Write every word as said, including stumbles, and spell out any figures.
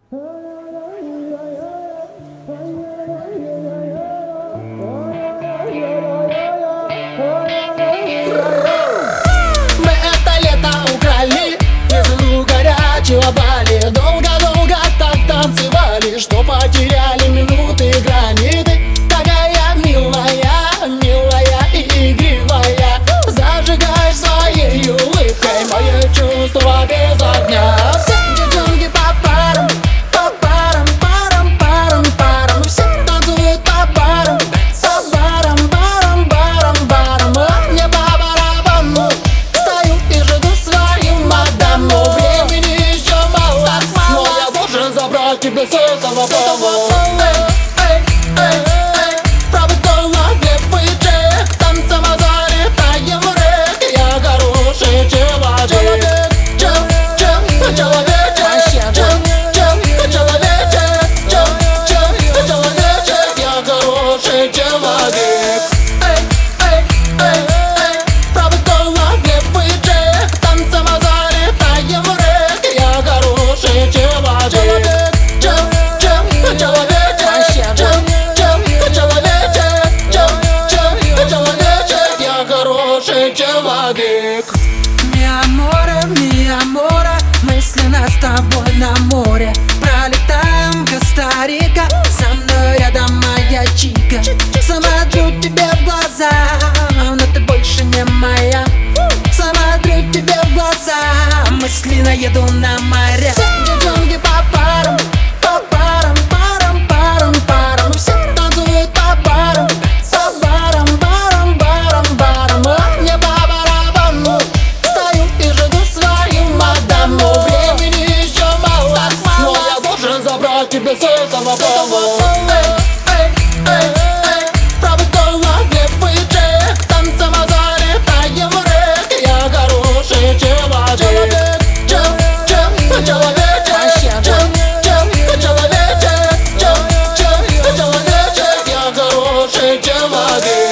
Мы это лето украли из луга горячего Бали. Долго-долго так танцевали, что потеряли минуты границы. Такая милая, милая и игривая, зажигай своей улыбкой мое чувство без огня. Все девчонки по парам, по парам, парам, парам, парам. Все танцуют по парам, по парам, парам, парам, парам. А мне по барабану, стою и жду свою мадаму. Времени еще мало, но я должен забрать тебя с этого пола. Человек. Ми аморе, ми аморе, мысленно с тобой на море. Пролетаем Коста-Рика, со мной рядом моя чика. Смотрю тебе в глаза, но ты больше не моя. Смотрю тебе в глаза, мысленно еду на моря. Все девчонки по парам, по парам, парам, парам, парам. Все танцуют по парам, по парам, парам, парам, парам. А мне по барабану, стою и жду свою мадаму. Времени еще мало, но я должен забрать тебя с этого пола. Человек,